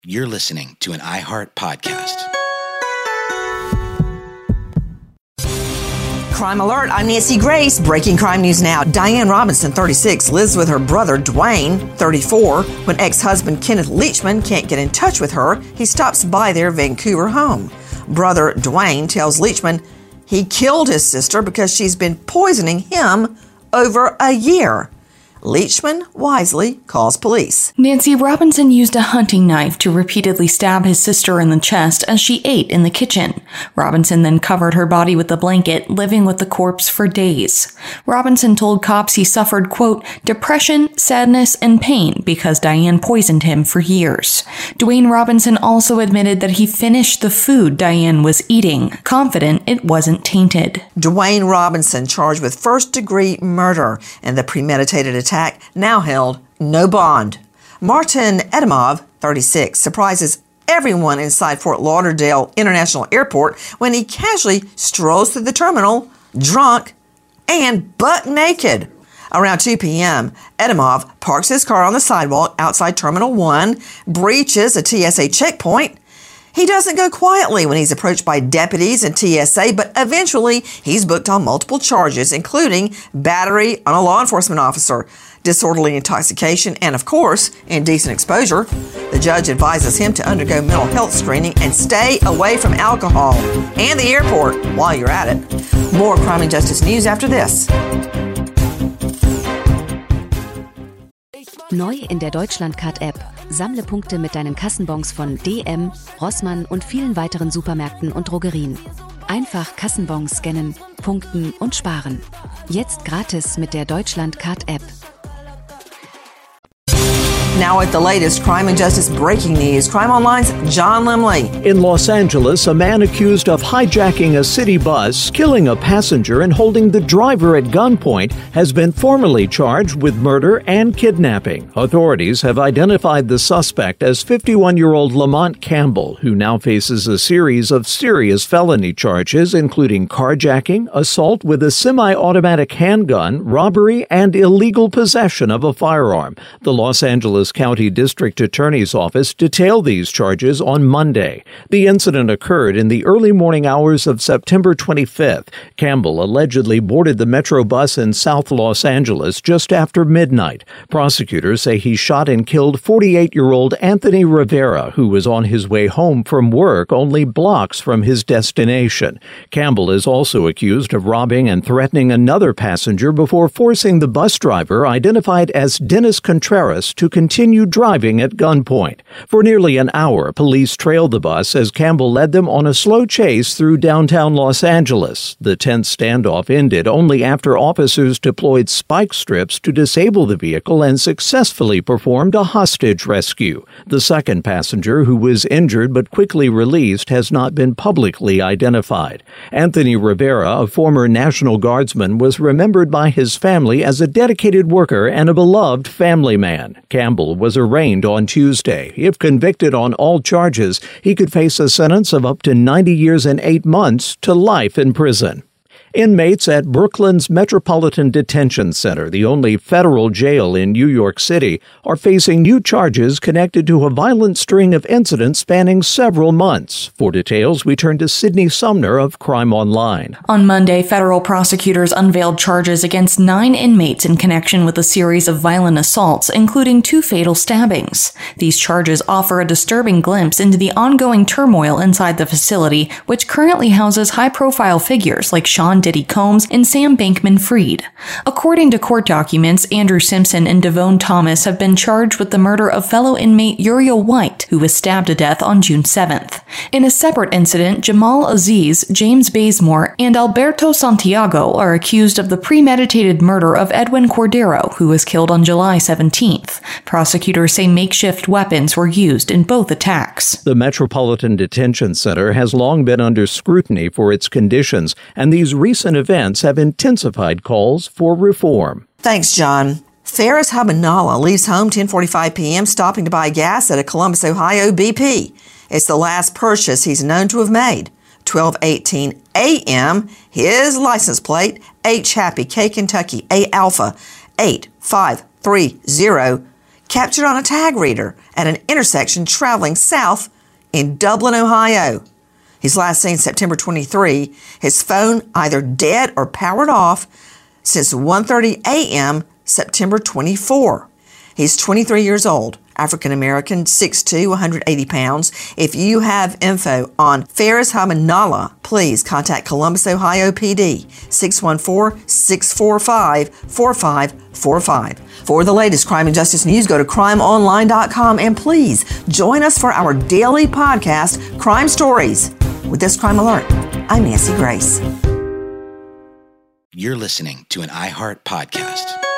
You're listening to an iHeart podcast. Crime Alert, I'm Nancy Grace. Breaking crime news now. Diane Robinson, 36, lives with her brother, Dwayne, 34. When ex-husband Kenneth Leachman can't get in touch with her, he stops by their Vancouver home. Brother Dwayne tells Leachman he killed his sister because she's been poisoning him over a year. Leachman wisely calls police. Nancy Robinson used a hunting knife to repeatedly stab his sister in the chest as she ate in the kitchen. Robinson then covered her body with a blanket, living with the corpse for days. Robinson told cops he suffered, quote, depression, sadness, and pain because Diane poisoned him for years. Dwayne Robinson also admitted that he finished the food Diane was eating, confident it wasn't tainted. Dwayne Robinson, charged with first-degree murder and the premeditated attack, now held no bond. Martin Edimov, 36, surprises everyone inside Fort Lauderdale International Airport when he casually strolls through the terminal, drunk and butt naked. Around 2 p.m., Edimov parks his car on the sidewalk outside Terminal 1, breaches a TSA checkpoint. He doesn't go quietly when he's approached by deputies and TSA, but eventually he's booked on multiple charges, including battery on a law enforcement officer, disorderly intoxication, and, of course, indecent exposure. The judge advises him to undergo mental health screening and stay away from alcohol and the airport while you're at it. More crime and justice news after this. Neu in der Deutschlandcard-App. Sammle Punkte mit deinen Kassenbons von DM, Rossmann und vielen weiteren Supermärkten und Drogerien. Einfach Kassenbons scannen, punkten und sparen. Jetzt gratis mit der Deutschlandcard-App. Now at the latest crime and justice breaking news, Crime Online's John Limley. In Los Angeles, a man accused of hijacking a city bus, killing a passenger, and holding the driver at gunpoint has been formally charged with murder and kidnapping. Authorities have identified the suspect as 51-year-old Lamont Campbell, who now faces a series of serious felony charges, including carjacking, assault with a semi-automatic handgun, robbery, and illegal possession of a firearm. The Los Angeles County District Attorney's Office detailed these charges on Monday. The incident occurred in the early morning hours of September 25th. Campbell allegedly boarded the Metro bus in South Los Angeles just after midnight. Prosecutors say he shot and killed 48-year-old Anthony Rivera, who was on his way home from work only blocks from his destination. Campbell is also accused of robbing and threatening another passenger before forcing the bus driver, identified as Dennis Contreras, to continue driving at gunpoint. For nearly an hour, police trailed the bus as Campbell led them on a slow chase through downtown Los Angeles. The tense standoff ended only after officers deployed spike strips to disable the vehicle and successfully performed a hostage rescue. The second passenger, who was injured but quickly released, has not been publicly identified. Anthony Rivera, a former National Guardsman, was remembered by his family as a dedicated worker and a beloved family man. Campbell was arraigned on Tuesday. If convicted on all charges, he could face a sentence of up to 90 years and 8 months to life in prison. Inmates at Brooklyn's Metropolitan Detention Center, the only federal jail in New York City, are facing new charges connected to a violent string of incidents spanning several months. For details, we turn to Sydney Sumner of Crime Online. On Monday, federal prosecutors unveiled charges against 9 inmates in connection with a series of violent assaults, including 2 fatal stabbings. These charges offer a disturbing glimpse into the ongoing turmoil inside the facility, which currently houses high-profile figures like Sean Diddy Combs and Sam Bankman-Fried. According to court documents, Andrew Simpson and Devone Thomas have been charged with the murder of fellow inmate Uriel White, who was stabbed to death on June 7th. In a separate incident, Jamal Aziz, James Bazemore, and Alberto Santiago are accused of the premeditated murder of Edwin Cordero, who was killed on July 17th. Prosecutors say makeshift weapons were used in both attacks. The Metropolitan Detention Center has long been under scrutiny for its conditions, and these recent events have intensified calls for reform. Thanks, John. Ferris Habinallah leaves home 10:45 p.m., stopping to buy gas at a Columbus, Ohio BP. It's the last purchase he's known to have made. 12:18 a.m., his license plate, H Happy K Kentucky A Alpha 8530 captured on a tag reader at an intersection traveling south in Dublin, Ohio. He's last seen September 23, his phone either dead or powered off since 1:30 a.m. September 24. He's 23 years old, African-American, 6'2", 180 pounds. If you have info on Faris Hamanala, please contact Columbus, Ohio PD, 614-645-4545. For the latest crime and justice news, go to crimeonline.com and please join us for our daily podcast, Crime Stories. With this Crime Alert, I'm Nancy Grace. You're listening to an iHeart podcast.